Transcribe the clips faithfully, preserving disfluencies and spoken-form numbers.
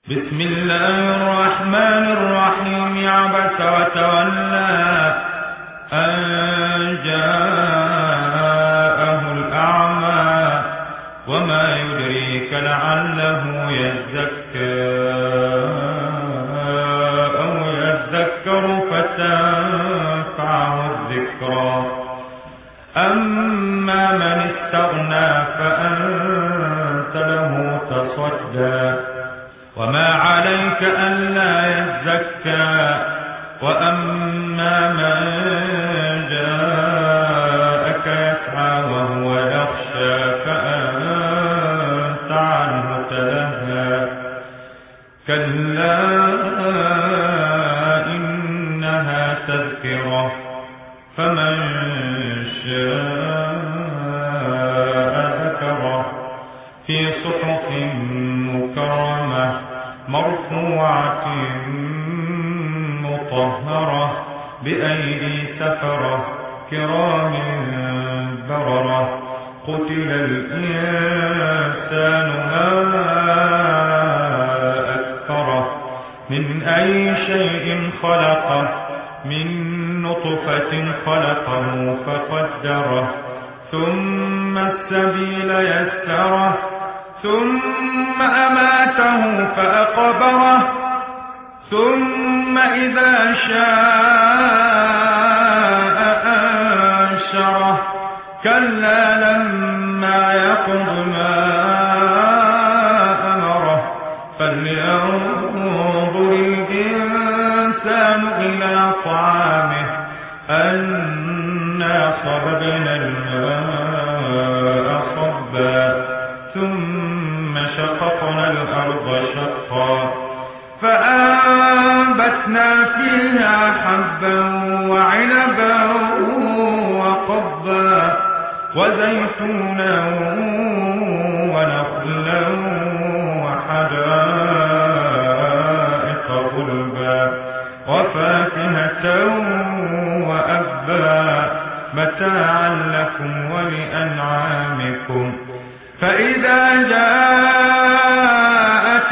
بسم الله الرحمن الرحيم. عبس وتولى أن جاءه الأعمى وما يدريك لعله يزكى أو يذكر فتنفعه الذكرى. أما من استغنى فأنت له تصدى وما عليك ألا يزكى. وأما من جاءك يسعى وهو يخشى فأنت عنه تلهى. كلا إنها تذكرة فمن شاء ذكره في صحف مكرمة مرفوعة مطهرة بأيدي سفرة كرام بررة. قتل الإنسان ما أكفره من أي شيء خلقه من نطفة خلقه فقدره ثم السبيل يسره ثم أماته فأقبره ثم إذا شاء أنشره. كلا لما يقض ما أمره فلينظر الإنسان إلى طعامه أنا صببنا الماء صبا ثم شققنا الأرض شقا فأنبتنا فيها حبا وعنبا وقضبا وزيتونا ونخلا وحدائق غلبا وفاكهة وأبا متاعا لكم ولأنعامكم. فإذا جاءت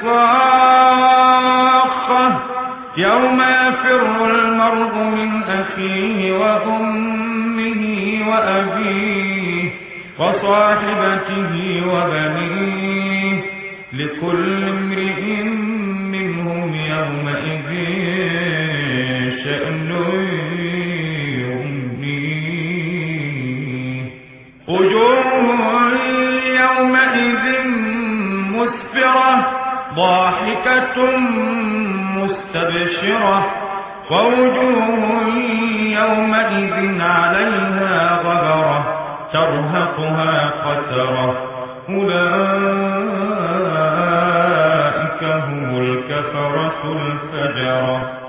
الصاخة يوم يفر المرء من أخيه وأمه وأبيه وصاحبته وبنيه لكل امرئ منهم يومئذ شأن يغنيه. وجوه يومئذ مسفرة ضاحكة مستبشرة ووجوه يومئذ عليها غبرة ترهقها قترة. أولئك هم الكفرة الفجرة.